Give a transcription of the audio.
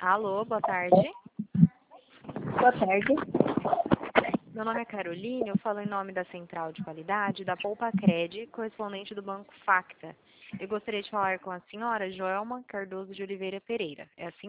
Alô, boa tarde. Boa tarde. Meu nome é Caroline, eu falo em nome da Central de Qualidade da Poupa-Cred, correspondente do Banco Facta. Eu gostaria de falar com a senhora Joelma Cardoso de Oliveira Pereira. É assim?